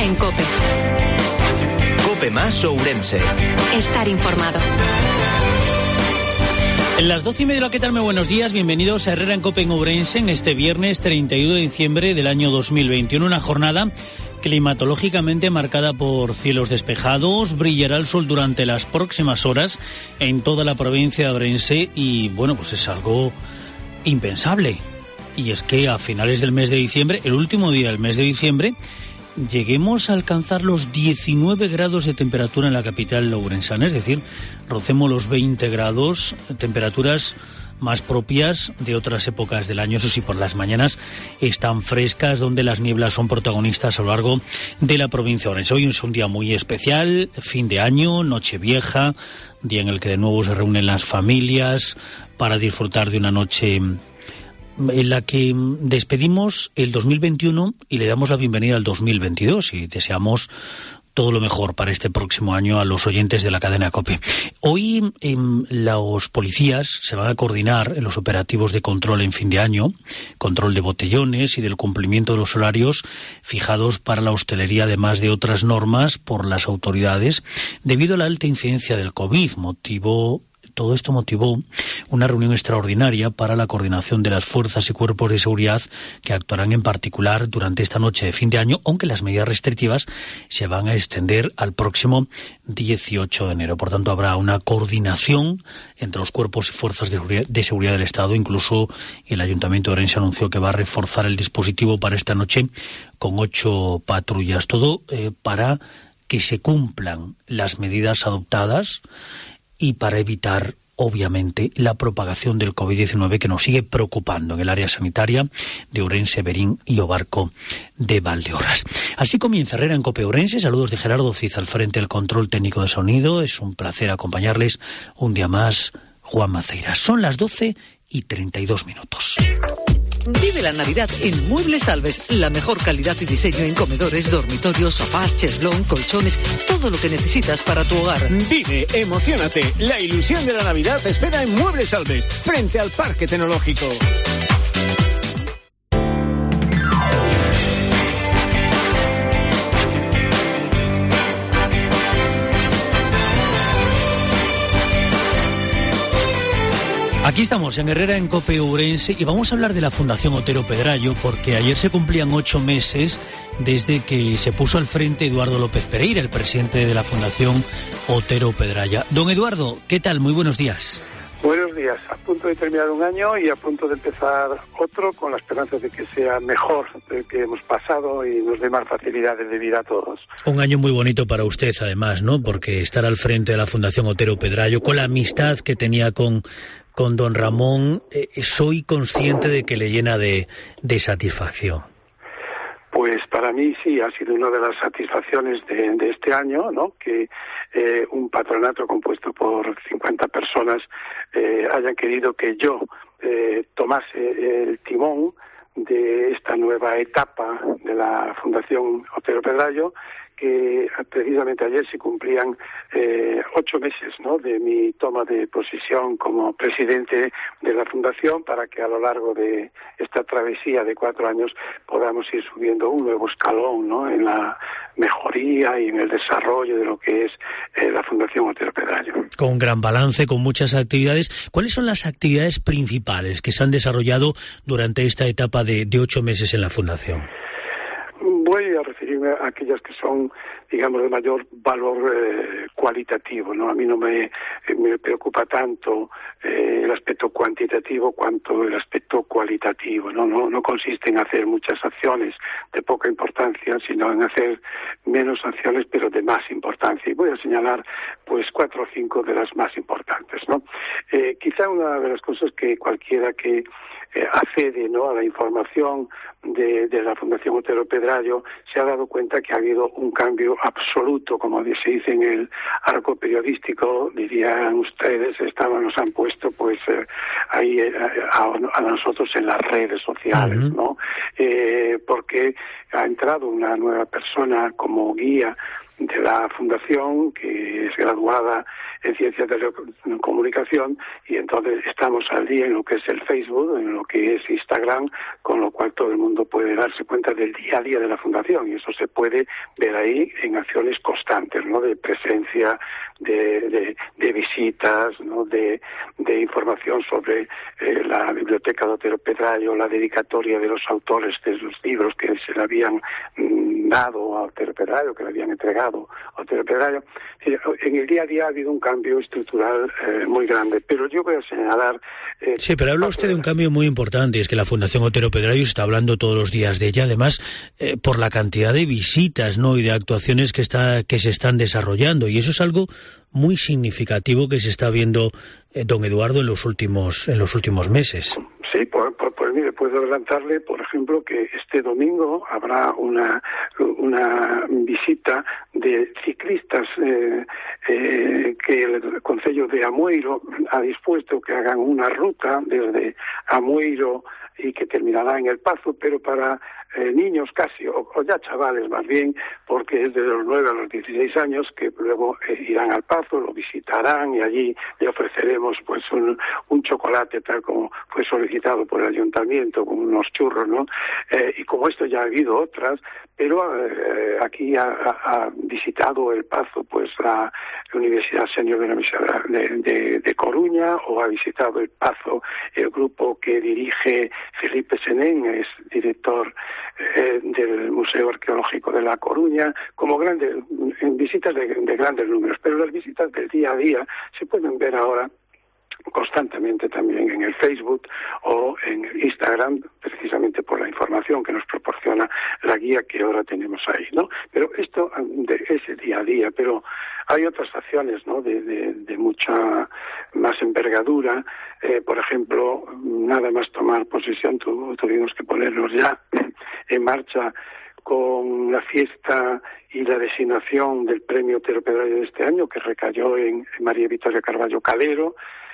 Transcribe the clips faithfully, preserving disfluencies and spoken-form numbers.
en COPE. COPE más Ourense. Estar informado. En las doce y media, ¿qué tal? Muy buenos días, bienvenidos a Herrera en COPE en Ourense en este viernes treinta y uno de diciembre del año dos mil veintiuno, una jornada climatológicamente marcada por cielos despejados. Brillará el sol durante las próximas horas en toda la provincia de Ourense y, bueno, pues es algo impensable. Y es que a finales del mes de diciembre, el último día del mes de diciembre, lleguemos a alcanzar los diecinueve grados de temperatura en la capital ourensana, es decir, rocemos los veinte grados, temperaturas más propias de otras épocas del año. Eso sí, por las mañanas están frescas, donde las nieblas son protagonistas a lo largo de la provincia de Ourense. Hoy es un día muy especial, fin de año, Nochevieja, día en el que de nuevo se reúnen las familias para disfrutar de una noche en la que despedimos el dos mil veintiuno y le damos la bienvenida al dos mil veintidós y deseamos todo lo mejor para este próximo año a los oyentes de la cadena COPE. Hoy eh, los policías se van a coordinar en los operativos de control en fin de año, control de botellones y del cumplimiento de los horarios fijados para la hostelería, además de otras normas por las autoridades, debido a la alta incidencia del COVID, motivo Todo esto motivó una reunión extraordinaria para la coordinación de las fuerzas y cuerpos de seguridad que actuarán en particular durante esta noche de fin de año, aunque las medidas restrictivas se van a extender al próximo dieciocho de enero. Por tanto, habrá una coordinación entre los cuerpos y fuerzas de seguridad del Estado. Incluso el Ayuntamiento de Ourense anunció que va a reforzar el dispositivo para esta noche con ocho patrullas. Todo eh, para que se cumplan las medidas adoptadas y para evitar, obviamente, la propagación del COVID diecinueve que nos sigue preocupando en el área sanitaria de Ourense, Berín y Obarco de Valdeorras. Así comienza Herrera en COPE Ourense. Saludos de Gerardo Cid al frente del control técnico de sonido. Es un placer acompañarles un día más, Juan Maceira. Son las doce y treinta y dos minutos. Vive la Navidad en Muebles Alves. La mejor calidad y diseño en comedores, dormitorios, sofás, cheslón, colchones, todo lo que necesitas para tu hogar. Vive, emocionate. La ilusión de la Navidad te espera en Muebles Alves, frente al Parque Tecnológico. Aquí estamos en Herrera en COPE Ourense y vamos a hablar de la Fundación Otero Pedrayo, porque ayer se cumplían ocho meses desde que se puso al frente Eduardo López Pereira, el presidente de la Fundación Otero Pedrayo. Don Eduardo, ¿qué tal? Muy buenos días. Buenos días, a punto de terminar un año y a punto de empezar otro, con la esperanza de que sea mejor del que hemos pasado y nos dé más facilidades de vida a todos. Un año muy bonito para usted, además, ¿no? Porque estar al frente de la Fundación Otero Pedrayo, con la amistad que tenía con, con don Ramón, eh, soy consciente de que le llena de, de satisfacción. Pues para mí sí, ha sido una de las satisfacciones de, de este año, ¿no? Que eh, un patronato compuesto por cincuenta personas eh, hayan querido que yo eh, tomase el timón de esta nueva etapa de la Fundación Otero Pedrayo, que precisamente ayer se cumplían eh, ocho meses, ¿no?, de mi toma de posición como presidente de la Fundación, para que a lo largo de esta travesía de cuatro años podamos ir subiendo un nuevo escalón, ¿no?, en la mejoría y en el desarrollo de lo que es eh, la Fundación Otero Pedrayo. Con un gran balance, con muchas actividades. ¿Cuáles son las actividades principales que se han desarrollado durante esta etapa de, de ocho meses en la Fundación? Voy a referirme a aquellas que son, digamos, de mayor valor eh, cualitativo, ¿no? A mí no me, me preocupa tanto eh, el aspecto cuantitativo cuanto el aspecto cualitativo, ¿no? No, no consiste en hacer muchas acciones de poca importancia, sino en hacer menos acciones pero de más importancia. Y voy a señalar pues cuatro o cinco de las más importantes, ¿no? Eh, quizá una de las cosas que cualquiera que eh, accede, ¿no?, a la información de, de la Fundación Otero Pedrayo se ha dado cuenta que ha habido un cambio absoluto, como se dice en el arco periodístico, dirían ustedes, estaban, nos han puesto pues eh, ahí eh, a, a nosotros en las redes sociales, uh-huh. ¿no? Eh, porque ha entrado una nueva persona como guía de la Fundación, que es graduada en Ciencias de la Comunicación, y entonces estamos al día en lo que es el Facebook, en lo que es Instagram, con lo cual todo el mundo mundo puede darse cuenta del día a día de la Fundación, y eso se puede ver ahí en acciones constantes, ¿no? De presencia, de, de, de visitas, ¿no? De, de información sobre eh, la biblioteca de Otero Pedrayo, la dedicatoria de los autores de los libros que se le habían mm, dado a Otero Pedrayo, que le habían entregado a Otero Pedrayo. En el día a día ha habido un cambio estructural eh, muy grande, pero yo voy a señalar... Eh, sí, pero habla usted de un cambio muy importante, y es que la Fundación Otero Pedrayo se está hablando todos los días de ella, además eh, por la cantidad de visitas, ¿no?, y de actuaciones que está que se están desarrollando, y eso es algo muy significativo que se está viendo, eh, don Eduardo, en los últimos en los últimos meses. Sí, pues, pues, pues mire, puedo adelantarle, por ejemplo, que este domingo habrá una una visita de ciclistas eh, eh, que el Concello de Amueiro ha dispuesto que hagan una ruta desde Amueiro y que terminará en El Pazo, pero para eh, niños casi, o, o ya chavales más bien, porque es de los nueve a los dieciséis años, que luego eh, irán al Pazo, lo visitarán y allí le ofreceremos pues un, un chocolate tal como fue solicitado por el ayuntamiento, con unos churros, ¿no? Eh, y como esto ya ha habido otras, pero eh, aquí ha, ha visitado El Pazo pues la Universidad Senior de la Universidad de, de, de Coruña, o ha visitado El Pazo el grupo que dirige Felipe Senén, es director eh, del Museo Arqueológico de La Coruña, como grandes, en visitas de, de grandes números, pero las visitas del día a día se pueden ver ahora constantemente también en el Facebook o en el Instagram, precisamente por la información que nos proporciona la guía que ahora tenemos ahí, ¿no? Pero esto de ese día a día, pero hay otras acciones, ¿no?, de, de, de mucha más envergadura. Eh, por ejemplo, nada más tomar posesión tu, tuvimos que ponernos ya en marcha con la fiesta y la designación del premio Otero Pedrayo de este año, que recayó en María Victoria Carballo Calero.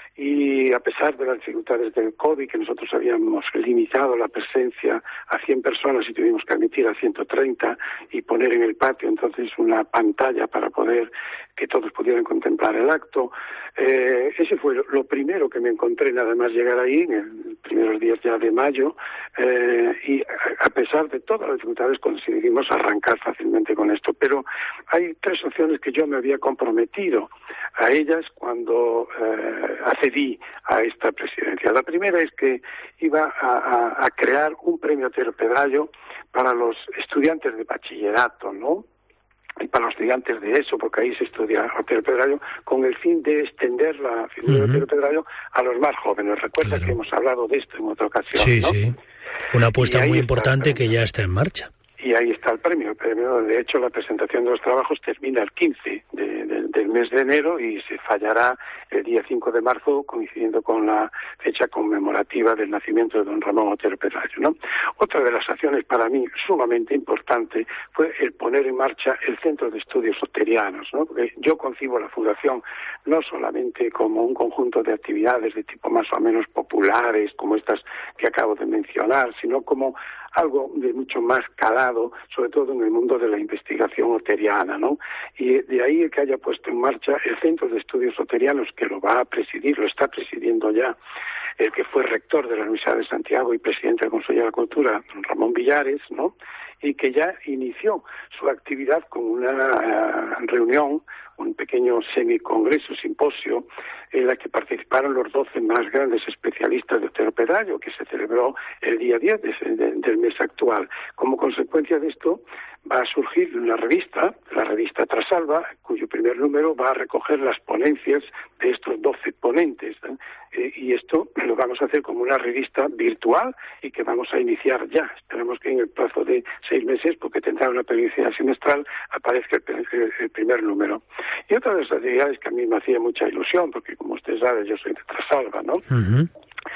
Y a pesar de las dificultades del COVID, que nosotros habíamos limitado la presencia a cien personas y tuvimos que admitir a ciento treinta y poner en el patio entonces una pantalla para poder que todos pudieran contemplar el acto, eh, ese fue lo, lo primero que me encontré nada más llegar ahí, en los primeros días ya de mayo, eh, y a, a pesar de todas las dificultades conseguimos arrancar fácilmente con esto. Pero hay tres opciones que yo me había comprometido a ellas cuando eh, accedí a esta presidencia. La primera es que iba a, a, a crear un premio Otero Pedrayo para los estudiantes de bachillerato, ¿no?, y para los estudiantes de eso, porque ahí se estudia Otero Pedrayo, con el fin de extender la figura uh-huh. de Otero Pedrayo a los más jóvenes. Recuerda claro. que hemos hablado de esto en otra ocasión, sí, ¿no? Sí, una apuesta muy importante que ya está en marcha. Y ahí está el premio. El premio, de hecho, la presentación de los trabajos termina el quince de, de, del mes de enero y se fallará el día cinco de marzo, coincidiendo con la fecha conmemorativa del nacimiento de don Ramón Otero Pedrayo, ¿no? Otra de las acciones para mí sumamente importante fue el poner en marcha el Centro de Estudios Oterianos, ¿no? Porque yo concibo la Fundación no solamente como un conjunto de actividades de tipo más o menos populares, como estas que acabo de mencionar, sino como algo de mucho más calado, sobre todo en el mundo de la investigación oteriana, ¿no? Y de ahí el que haya puesto en marcha el Centro de Estudios Oterianos, que lo va a presidir, lo está presidiendo ya, el que fue rector de la Universidad de Santiago y presidente del Consejo de la Cultura, Ramón Villares, ¿no?, y que ya inició su actividad con una uh, reunión, un pequeño semicongreso, simposio, en la que participaron los doce más grandes especialistas de Otero Pedrayo, que se celebró el día diez de, de, del mes actual. Como consecuencia de esto, va a surgir una revista, la revista Trasalba, cuyo primer número va a recoger las ponencias de estos doce ponentes, ¿eh? Y esto lo vamos a hacer como una revista virtual y que vamos a iniciar ya. Esperamos que en el plazo de seis meses, porque tendrá una periodicidad semestral, aparezca el, el, el primer número. Y otra de las actividades que a mí me hacía mucha ilusión, porque como usted sabe, yo soy de Trasalba, ¿no? Uh-huh.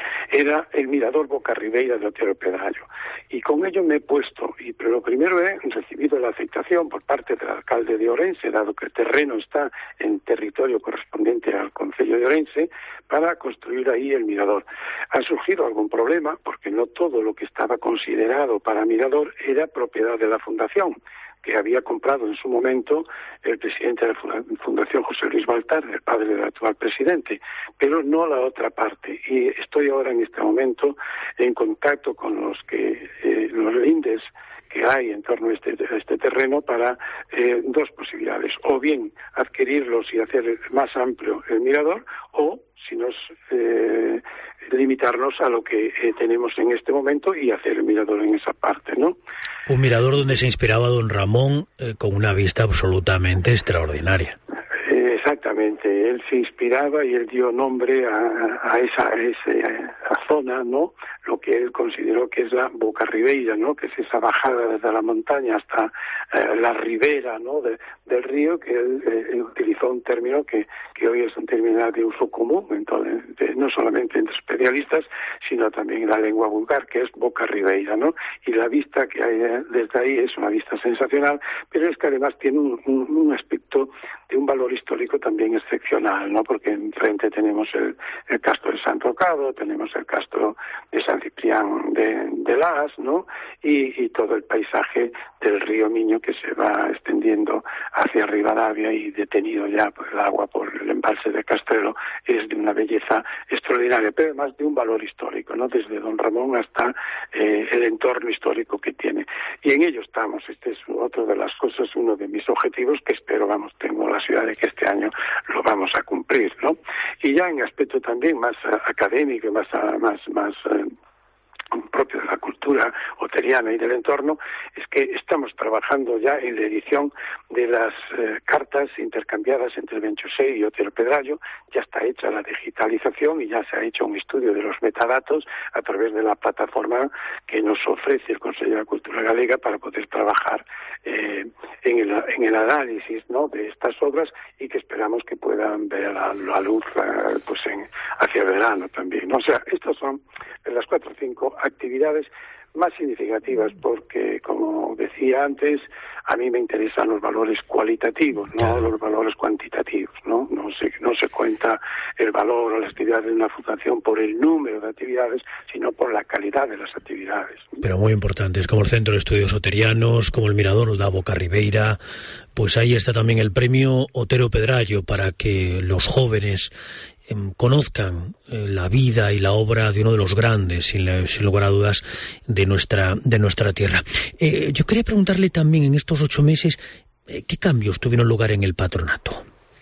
Era el mirador Boca Ribeira de Otero Pedrayo. Y con ello me he puesto, y pero lo primero he recibido la aceptación por parte del alcalde de Orense, dado que el terreno está en territorio correspondiente al concello de Orense, para construir ahí el mirador. Ha surgido algún problema, porque no todo lo que estaba considerado para mirador era propiedad de la Fundación. que había comprado en su momento el presidente de la Fundación José Luis Baltar, el padre del actual presidente, pero no la otra parte. Y estoy ahora en este momento en contacto con los que eh, los lindes que hay en torno a este, a este terreno para eh, dos posibilidades: o bien adquirirlos y hacer más amplio el mirador, o si nos eh, limitarnos a lo que eh, tenemos en este momento y hacer el mirador en esa parte, ¿no? Un mirador donde se inspiraba don Ramón eh, con una vista absolutamente extraordinaria. Exactamente, él se inspiraba y él dio nombre a, a, esa, a esa zona, ¿no? Lo que él consideró que es la Boca Ribeira, ¿no? Que es esa bajada desde la montaña hasta eh, la ribera, ¿no? De, del río, que él, eh, utilizó un término que, que hoy es un término de uso común, entonces, de, no solamente entre especialistas, sino también en la lengua vulgar, que es Boca Ribeira, ¿no? Y la vista que hay desde ahí es una vista sensacional, pero es que además tiene un, un, un aspecto de un valor histórico también excepcional, ¿no? Porque enfrente tenemos el, el castro de San Trocado, tenemos el castro de San Ciprián de, de Las, ¿no? Y, y todo el paisaje del río Miño que se va extendiendo hacia Rivadavia y detenido ya por el agua por el embalse de Castrelo, es de una belleza extraordinaria, pero además de un valor histórico, ¿no? Desde Don Ramón hasta eh, el entorno histórico que tiene. Y en ello estamos. Este es otro de las cosas, uno de mis objetivos que espero, vamos, tengo la ciudad de que este año lo vamos a cumplir, ¿no? Y ya en aspecto también más uh, académico y más, uh, más, más uh, propio de la cultura oteriana y del entorno, es que estamos trabajando ya en la edición de las eh, cartas intercambiadas entre Benchosé y Otero Pedrallo. Ya está hecha la digitalización y ya se ha hecho un estudio de los metadatos a través de la plataforma que nos ofrece el Consejo de la Cultura Galega para poder trabajar eh, en, el, en el análisis, ¿no?, de estas obras, y que esperamos que puedan ver la, la luz eh, pues en, hacia el verano también, ¿no? O sea, estas son las cuatro o cinco actividades más significativas, porque, como decía antes, a mí me interesan los valores cualitativos, no claro. los valores cuantitativos, ¿no? No se, no se cuenta el valor o las actividades de una fundación por el número de actividades, sino por la calidad de las actividades. Pero muy importantes, como el Centro de Estudios Oterianos, como el Mirador da Boca Ribeira. Pues ahí está también el premio Otero Pedrallo, para que los jóvenes eh, conozcan eh, la vida y la obra de uno de los grandes, sin, sin lugar a dudas, de nuestra de nuestra tierra. Eh, yo quería preguntarle también, en estos ocho meses, eh, ¿qué cambios tuvieron lugar en el patronato?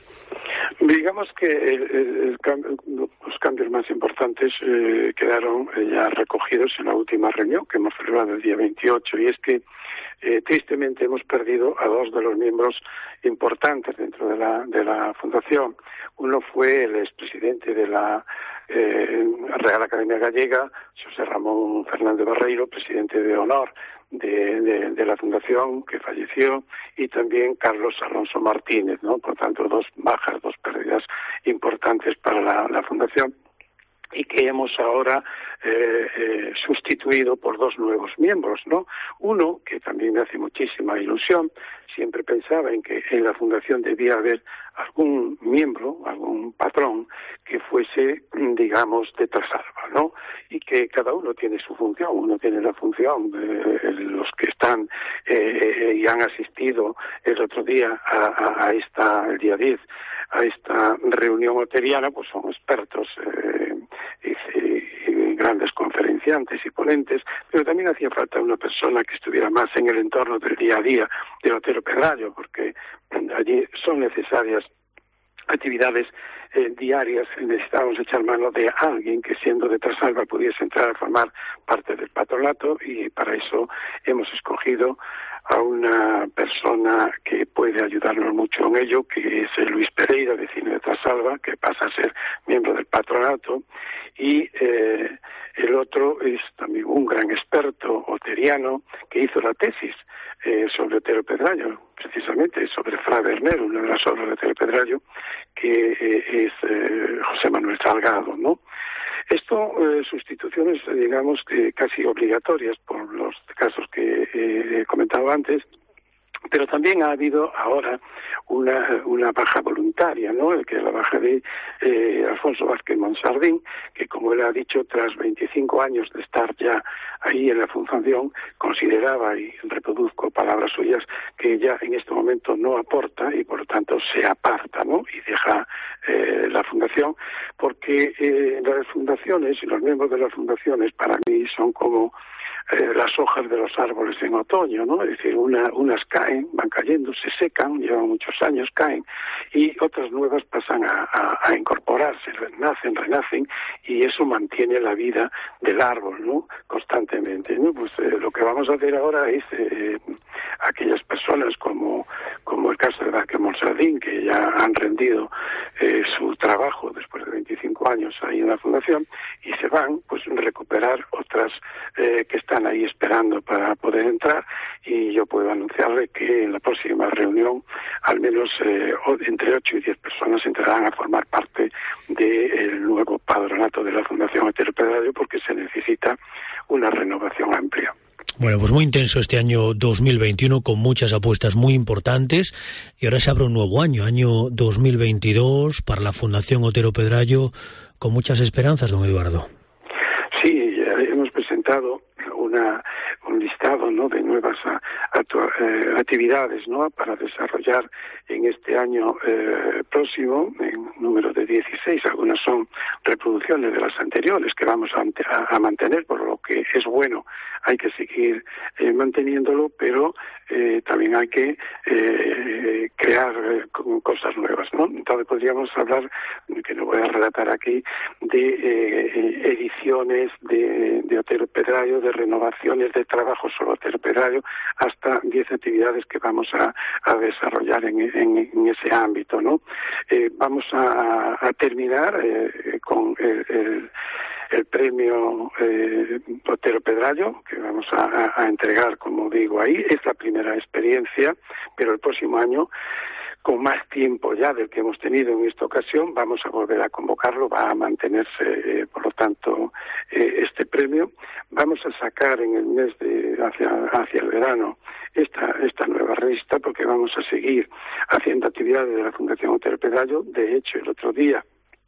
Digamos que el, el, el cambio, los cambios más importantes eh, quedaron eh, ya recogidos en la última reunión que hemos celebrado el día veintiocho, y es que eh, tristemente hemos perdido a dos de los miembros importantes dentro de la, de la Fundación. Uno fue el expresidente de la eh, Real Academia Gallega, José Ramón Fernández Barreiro, presidente de honor De, de, de la Fundación, que falleció, y también Carlos Alonso Martínez, ¿no? Por tanto, dos bajas, dos pérdidas importantes para la, la Fundación, y que hemos ahora eh, eh, sustituido por dos nuevos miembros, ¿no? Uno, que también me hace muchísima ilusión, siempre pensaba en que en la Fundación debía haber algún miembro, algún patrón que fuese, digamos, de Trasalba, ¿no? Y que cada uno tiene su función. Uno tiene la función, eh, los que están eh, y han asistido el otro día a, a, a esta, el día diez, a esta reunión oteriana, pues son expertos eh, y, y grandes conferenciantes y ponentes, pero también hacía falta una persona que estuviera más en el entorno del día a día de Otero Pedrallo, porque allí son necesarias actividades eh, diarias. Necesitábamos echar mano de alguien que, siendo de Trasalba, pudiese entrar a formar parte del patronato, y para eso hemos escogido a una persona que puede ayudarnos mucho en ello, que es Luis Pereira, vecino de Trasalba, que pasa a ser miembro del patronato, y eh, el otro es también un gran experto oteriano que hizo la tesis eh, sobre Otero Pedrallo, precisamente sobre Fra Bernero, una de las obras de Otero Pedrallo, que eh, es eh, José Manuel Salgado, ¿no? Esto, eh, sustituciones, digamos, que casi obligatorias por los casos que eh, he comentado antes, pero también ha habido ahora una, una baja voluntaria, ¿no? Que es la baja de eh, Alfonso Vázquez Monsardín, que como él ha dicho, tras veinticinco años de estar ya ahí en la fundación, consideraba, y reproduzco palabras suyas, que ya en este momento no aporta y por lo tanto se aparta, ¿no? Y deja eh, la fundación, porque eh, las fundaciones y los miembros de las fundaciones para mí son como Eh, las hojas de los árboles en otoño, ¿no? Es decir, una, unas caen, van cayendo, se secan, llevan muchos años, caen, y otras nuevas pasan a, a, a incorporarse, renacen, renacen, y eso mantiene la vida del árbol, ¿no? Constantemente, ¿no? Pues eh, lo que vamos a hacer ahora es eh, aquellas personas como, como el caso de Vázquez Monsardín, que ya han rendido eh, su trabajo después de veinticinco años ahí en la fundación, y se van, pues recuperar otras eh, que están ahí esperando para poder entrar, y yo puedo anunciarle que en la próxima reunión al menos eh, entre ocho y diez personas entrarán a formar parte del nuevo patronato de la Fundación Otero Pedrayo, porque se necesita una renovación amplia. Bueno, pues muy intenso este año dos mil veintiuno, con muchas apuestas muy importantes, y ahora se abre un nuevo año, año dos mil veintidós, para la Fundación Otero Pedrayo, con muchas esperanzas, don Eduardo. Sí, ya hemos presentado una un listado, ¿no?, de nuevas a, a, eh, actividades, ¿no?, para desarrollar en este año eh, próximo, en número de dieciséis. Algunas son reproducciones de las anteriores que vamos a, a, a mantener, por lo que es bueno, hay que seguir eh, manteniéndolo, pero eh, también hay que eh, crear eh, cosas nuevas, ¿no? Entonces podríamos hablar, que no voy a relatar aquí, de eh, ediciones de, de Otero Pedrayo, de renovaciones de trabajo sobre Otero Pedrayo, hasta diez actividades que vamos a, a desarrollar en, en, en ese ámbito, ¿no? Eh, vamos a, a terminar eh, con el, el el premio eh, Otero Pedrayo, que vamos a, a entregar, como digo, ahí. Es la primera experiencia, pero el próximo año, con más tiempo ya del que hemos tenido en esta ocasión, vamos a volver a convocarlo, va a mantenerse, eh, por lo tanto, eh, este premio. Vamos a sacar en el mes de hacia, hacia el verano esta, esta nueva revista, porque vamos a seguir haciendo actividades de la Fundación Otero Pedrayo. De hecho, el otro día,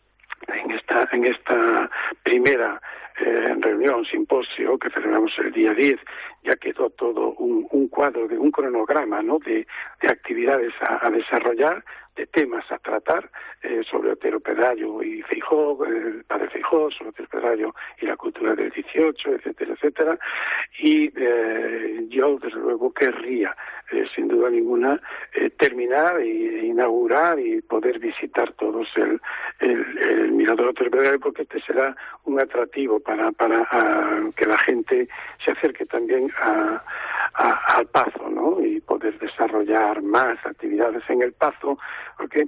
en esta en esta primera eh, reunión, simposio que celebramos el día diez, ya quedó todo un, un cuadro, de un cronograma, ¿no?, de, de actividades a, a desarrollar, de temas a tratar eh, sobre Otero Pedrayo y Feijóo, el padre Feijóo, sobre Otero Pedrayo y la cultura del dieciocho, etcétera, etcétera. Y eh, yo, desde luego, querría, eh, sin duda ninguna, eh, terminar e inaugurar y poder visitar todos el, el, el Mirador Otero Pedrayo, porque este será un atractivo para, para a, que la gente se acerque también a, a, al Pazo, ¿no?, y poder desarrollar más actividades en el Pazo, porque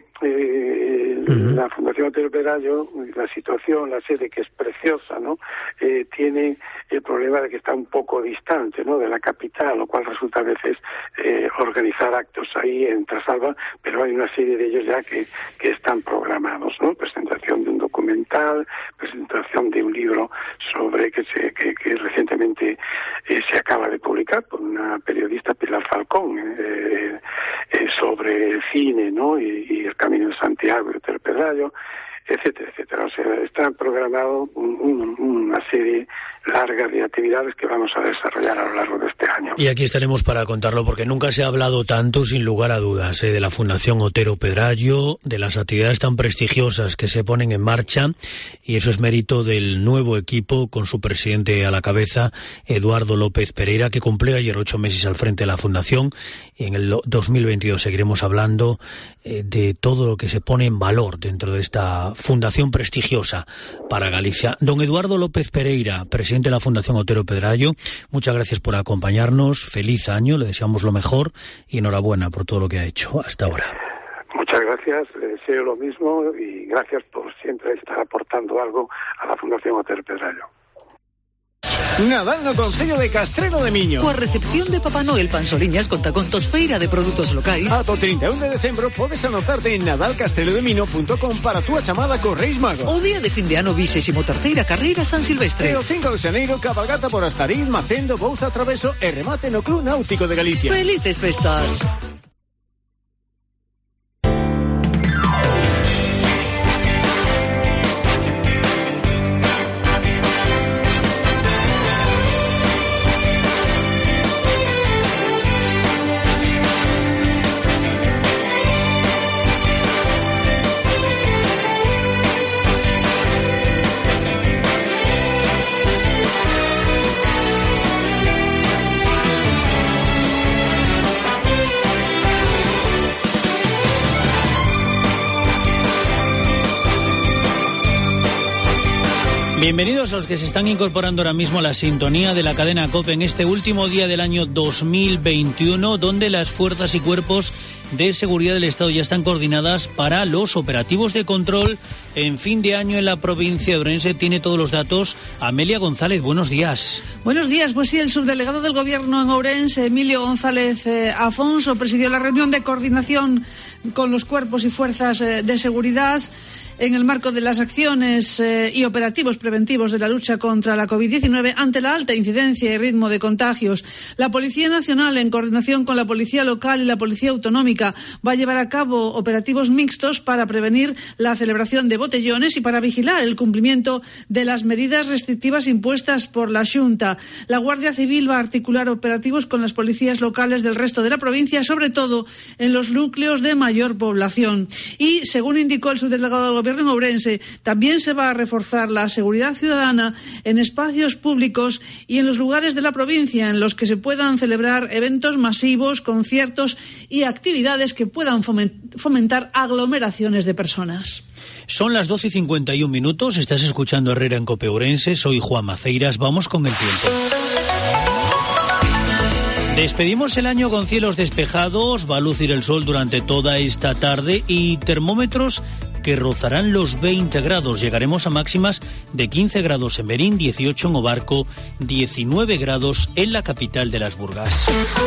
eh, uh-huh. la Fundación Otero Pedrayo, la situación, la sede, que es preciosa, ¿no?, eh, tiene el problema de que está un poco distante, ¿no?, de la capital, lo cual resulta a veces eh, organizar actos ahí en Trasalba, pero hay una serie de ellos ya que, que están programados, ¿no? Presentación de un documental, presentación de un libro sobre que se que, que recientemente eh, se acaba de publicar por una periodista, Pilar Falcón, eh, eh, sobre el cine, ¿no?, y, y el Camino de Santiago y Otero Pedrayo, etcétera, etcétera. O sea, está programado un, un, una serie larga de actividades que vamos a desarrollar a lo largo de este año. Y aquí estaremos para contarlo, porque nunca se ha hablado tanto, sin lugar a dudas, ¿eh?, de la Fundación Otero Pedrayo, de las actividades tan prestigiosas que se ponen en marcha, y eso es mérito del nuevo equipo, con su presidente a la cabeza, Eduardo López Pereira, que cumplió ayer ocho meses al frente de la Fundación, y en el dos mil veintidós seguiremos hablando eh, de todo lo que se pone en valor dentro de esta fundación prestigiosa para Galicia. Don Eduardo López Pereira, presidente de la Fundación Otero Pedrayo, muchas gracias por acompañarnos, feliz año, le deseamos lo mejor y enhorabuena por todo lo que ha hecho hasta ahora. Muchas gracias, le deseo lo mismo y gracias por siempre estar aportando algo a la Fundación Otero Pedrayo. Nadal no Concello de Castrelo de Miño. Coa recepción de Papá Noel Pansoliñas conta con tosfeira de produtos locais. Ata o trinta e un de decembro podes anotarte en nadal castrelo de mino punto com para a túa chamada co Reis Magos. O día de fin de ano vixésimo terceira carreira San Silvestre. E o cinco de xaneiro cabalgata por Astariz, Macendo, Bouza, Traveso e remate no Club Náutico de Galicia. Felices festas. Bienvenidos a los que se están incorporando ahora mismo a la sintonía de la cadena COPE en este último día del año dos mil veintiuno, donde las fuerzas y cuerpos de seguridad del Estado ya están coordinadas para los operativos de control en fin de año en la provincia de Ourense. Tiene todos los datos Amelia González. Buenos días. Buenos días. Pues sí, el subdelegado del Gobierno en Ourense, Emilio González eh, Afonso, presidió la reunión de coordinación con los cuerpos y fuerzas eh, de seguridad en el marco de las acciones eh, y operativos preventivos de la lucha contra la covid diecinueve ante la alta incidencia y ritmo de contagios. La Policía Nacional, en coordinación con la Policía Local y la Policía Autonómica, va a llevar a cabo operativos mixtos para prevenir la celebración de botellones y para vigilar el cumplimiento de las medidas restrictivas impuestas por la Xunta. La Guardia Civil va a articular operativos con las policías locales del resto de la provincia, sobre todo en los núcleos de mayor población. Y, según indicó el subdelegado del Gobierno en Ourense, también se va a reforzar la seguridad ciudadana en espacios públicos y en los lugares de la provincia en los que se puedan celebrar eventos masivos, conciertos y actividades que puedan fomentar aglomeraciones de personas. Son las doce y cincuenta y un minutos. Estás escuchando Herrera en COPE Ourense. Soy Juan Maceiras. Vamos con el tiempo. Despedimos el año con cielos despejados. Va a lucir el sol durante toda esta tarde y termómetros que rozarán los veinte grados. Llegaremos a máximas de quince grados en Berín, dieciocho en Obarco, diecinueve grados en la capital de las Burgas.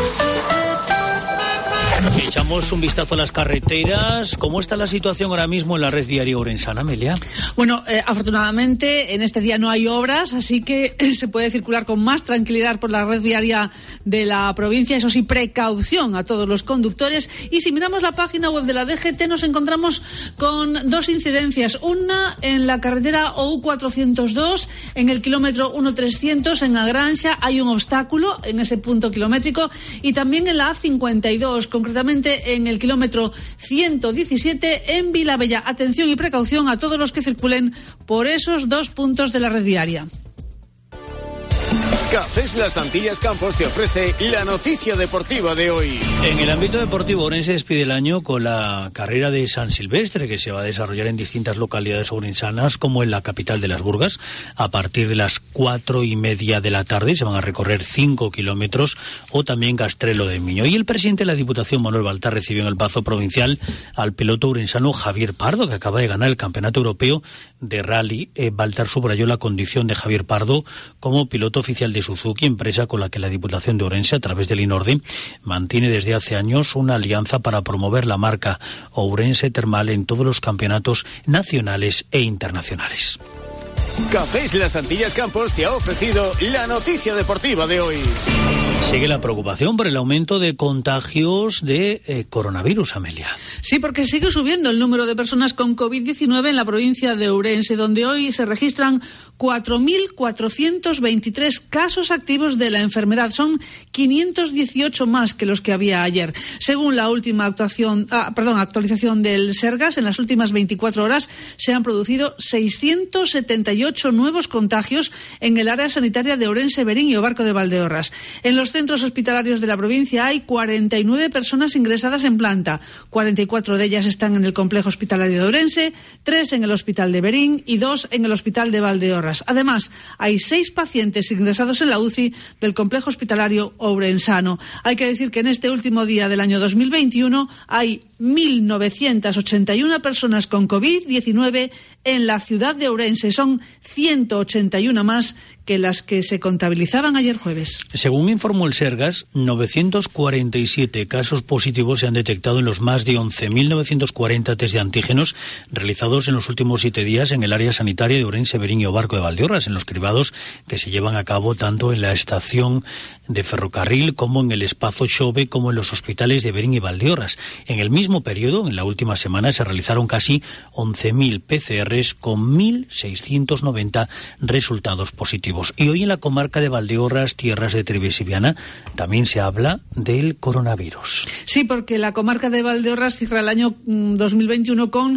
Echamos un vistazo a las carreteras. ¿Cómo está la situación ahora mismo en la red viaria ourensana, Amelia? Bueno, eh, afortunadamente en este día no hay obras, así que se puede circular con más tranquilidad por la red viaria de la provincia. Eso sí, precaución a todos los conductores. Y si miramos la página web de la D G T, nos encontramos con dos incidencias. Una en la carretera O U cuatrocientos dos, en el kilómetro uno trescientos, en Agranxa. Hay un obstáculo en ese punto kilométrico. Y también en la A cincuenta y dos, concretamente en el kilómetro ciento diecisiete en Vilabella. Atención y precaución a todos los que circulen por esos dos puntos de la red viaria. Cafés Las Antillas Campos te ofrece la noticia deportiva de hoy. En el ámbito deportivo, Ourense despide el año con la carrera de San Silvestre, que se va a desarrollar en distintas localidades ourensanas, como en la capital de las Burgas. A partir de las cuatro y media de la tarde se van a recorrer cinco kilómetros, o también Castrelo de Miño. Y el presidente de la Diputación, Manuel Baltar, recibió en el Pazo Provincial al piloto ourensano Javier Pardo, que acaba de ganar el Campeonato Europeo de Rally. Eh, Baltar subrayó la condición de Javier Pardo como piloto oficial de Suzuki, empresa con la que la Diputación de Ourense, a través del INORDE, mantiene desde hace años una alianza para promover la marca Ourense Termal en todos los campeonatos nacionales e internacionales. Cafés Las Antillas Campos te ha ofrecido la noticia deportiva de hoy. Sigue la preocupación por el aumento de contagios de eh, coronavirus, Amelia. Sí, porque sigue subiendo el número de personas con covid diecinueve en la provincia de Ourense, donde hoy se registran cuatro mil cuatrocientos veintitrés casos activos de la enfermedad. Son quinientos dieciocho más que los que había ayer. Según la última actuación, ah, perdón, actualización del Sergas, en las últimas veinticuatro horas se han producido seiscientos setenta y ocho nuevos contagios en el área sanitaria de Ourense, Berín y Obarco de Valdeorras. En los centros hospitalarios de la provincia hay cuarenta y nueve personas ingresadas en planta. cuarenta y cuatro de ellas están en el complejo hospitalario de Ourense, tres en el hospital de Berín y dos en el hospital de Valdeorras. Además, hay seis pacientes ingresados en la U C I del complejo hospitalario ourensano. Hay que decir que en este último día del año dos mil veintiuno hay mil novecientas ochenta y una personas con covid diecinueve en la ciudad de Ourense. Son ciento ochenta y una más que las que se contabilizaban ayer jueves. Según informó el Sergas, novecientos cuarenta y siete casos positivos se han detectado en los más de once mil novecientos cuarenta test de antígenos realizados en los últimos siete días en el área sanitaria de Ourense, Berín y Obarco de Valdeorras, en los cribados que se llevan a cabo tanto en la estación de ferrocarril como en el espacio Xove, como en los hospitales de Berín y Valdeorras. En el mismo periodo, en la última semana, se realizaron casi once mil P C Rs con mil seiscientos noventa resultados positivos. Y hoy en la comarca de Valdeorras, tierras de Trives y Viana, también se habla del coronavirus. Sí, porque la comarca de Valdeorras cierra el año dos mil veintiuno con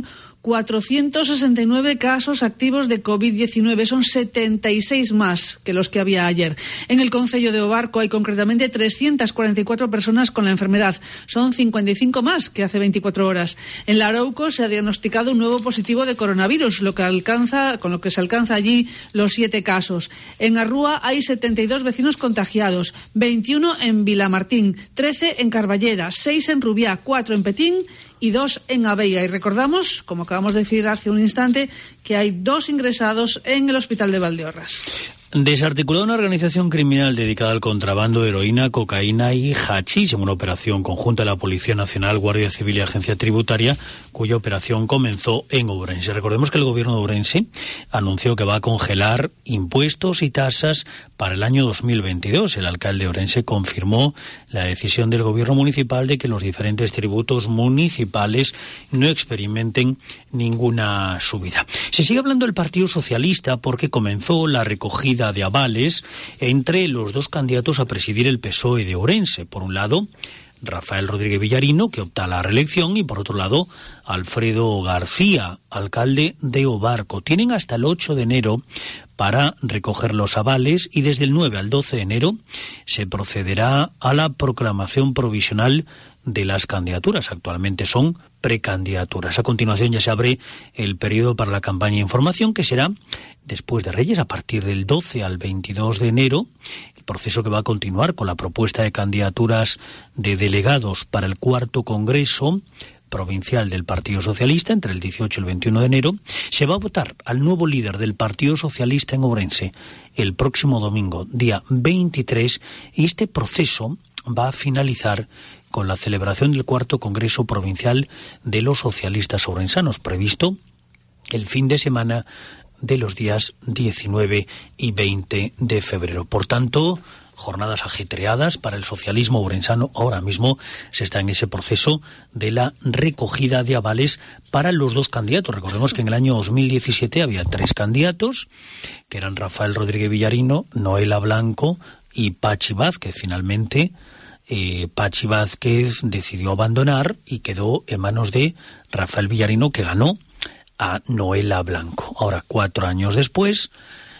cuatrocientos sesenta y nueve casos activos de covid diecinueve, son setenta y seis más que los que había ayer. En el concello de Obarco hay concretamente trescientas cuarenta y cuatro personas con la enfermedad, son cincuenta y cinco más que hace veinticuatro horas. En La Arauco se ha diagnosticado un nuevo positivo de coronavirus, lo que alcanza, con lo que se alcanza allí los siete casos. En Arrúa hay setenta y dos vecinos contagiados, veintiuno en Vilamartín, trece en Carballeda, seis en Rubiá, cuatro en Petín y dos en Abella. Y recordamos, como acabamos de decir hace un instante, que hay dos ingresados en el hospital de Valdeorras. Desarticulada una organización criminal dedicada al contrabando de heroína, cocaína y hachís en una operación conjunta de la Policía Nacional, Guardia Civil y Agencia Tributaria, cuya operación comenzó en Ourense. Recordemos que el gobierno de Ourense anunció que va a congelar impuestos y tasas para el año dos mil veintidós. El alcalde de Ourense confirmó la decisión del gobierno municipal de que los diferentes tributos municipales no experimenten ninguna subida. Se sigue hablando del Partido Socialista porque comenzó la recogida de avales entre los dos candidatos a presidir el P S O E de Ourense. Por un lado, Rafael Rodríguez Villarino, que opta a la reelección, y por otro lado, Alfredo García, alcalde de Obarco. Tienen hasta el ocho de enero para recoger los avales y desde el nueve al doce de enero se procederá a la proclamación provisional de las candidaturas. Actualmente son precandidaturas. A continuación ya se abre el periodo para la campaña de información, que será después de Reyes, a partir del doce al veintidós de enero, el proceso que va a continuar con la propuesta de candidaturas de delegados para el cuarto Congreso Provincial del Partido Socialista entre el dieciocho y el veintiuno de enero. Se va a votar al nuevo líder del Partido Socialista en Ourense el próximo domingo, día veintitrés, y este proceso va a finalizar con la celebración del cuarto Congreso Provincial de los Socialistas Ourensanos, previsto el fin de semana de los días diecinueve y veinte de febrero. Por tanto, jornadas ajetreadas para el socialismo ourensano. Ahora mismo se está en ese proceso de la recogida de avales para los dos candidatos. Recordemos que en el año dos mil diecisiete había tres candidatos, que eran Rafael Rodríguez Villarino, Noela Blanco y Pachi Vázquez. Finalmente, eh, Pachi Vázquez decidió abandonar y quedó en manos de Rafael Villarino, que ganó a Noela Blanco. Ahora, cuatro años después,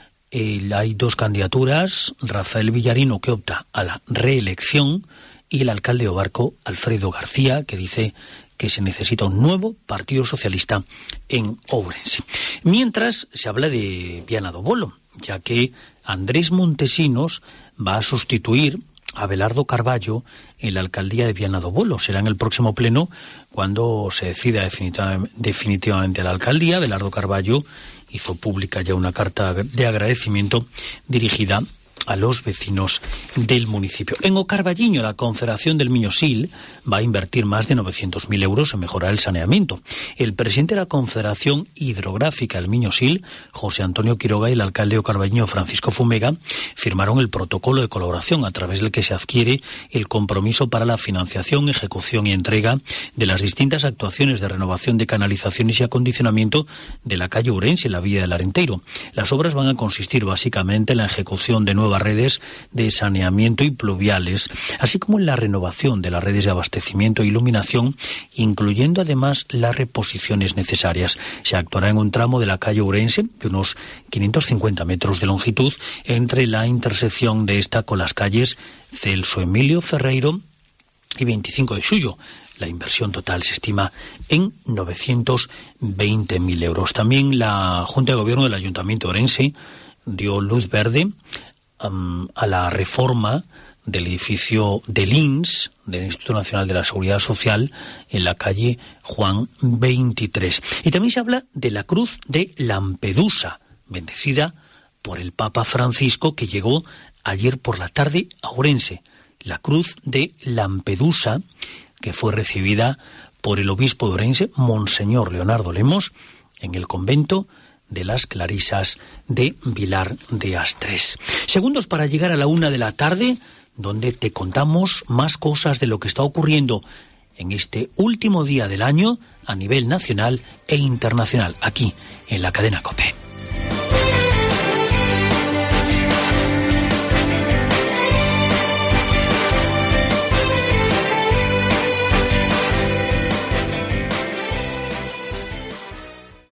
eh, hay dos candidaturas: Rafael Villarino, que opta a la reelección, y el alcalde de Obarco, Alfredo García, que dice que se necesita un nuevo Partido Socialista en Ourense. Mientras, se habla de Viana do Bolo, ya que Andrés Montesinos va a sustituir a Abelardo Carballo en la alcaldía de Viana do Bolo. Será en el próximo pleno cuando se decida definitiva, definitivamente la alcaldía. Abelardo Carballo hizo pública ya una carta de agradecimiento dirigida a los vecinos del municipio. En O Carballiño, la Confederación del Miño-Sil va a invertir más de novecientos mil euros en mejorar el saneamiento. El presidente de la Confederación Hidrográfica del Miño-Sil, José Antonio Quiroga, y el alcalde de O Carballiño, Francisco Fumega, firmaron el protocolo de colaboración a través del que se adquiere el compromiso para la financiación, ejecución y entrega de las distintas actuaciones de renovación de canalizaciones y acondicionamiento de la calle Ourense y la vía del Arenteiro. Las obras van a consistir básicamente en la ejecución de nuevas redes de saneamiento y pluviales, así como en la renovación de las redes de abastecimiento e iluminación, incluyendo además las reposiciones necesarias. Se actuará en un tramo de la calle Ourense de unos quinientos cincuenta metros de longitud entre la intersección de esta con las calles Celso Emilio Ferreiro y veinticinco de Suyo. La inversión total se estima en novecientos veinte mil euros. También la Junta de Gobierno del Ayuntamiento de Ourense dio luz verde Um, a la reforma del edificio del I N S, del Instituto Nacional de la Seguridad Social, en la calle Juan veintitrés. Y también se habla de la Cruz de Lampedusa, bendecida por el Papa Francisco, que llegó ayer por la tarde a Ourense. La Cruz de Lampedusa, que fue recibida por el obispo de Ourense, Monseñor Leonardo Lemos, en el convento de las Clarisas de Vilar de Astres. Segundos para llegar a la una de la tarde, donde te contamos más cosas de lo que está ocurriendo en este último día del año a nivel nacional e internacional, aquí en la cadena COPE.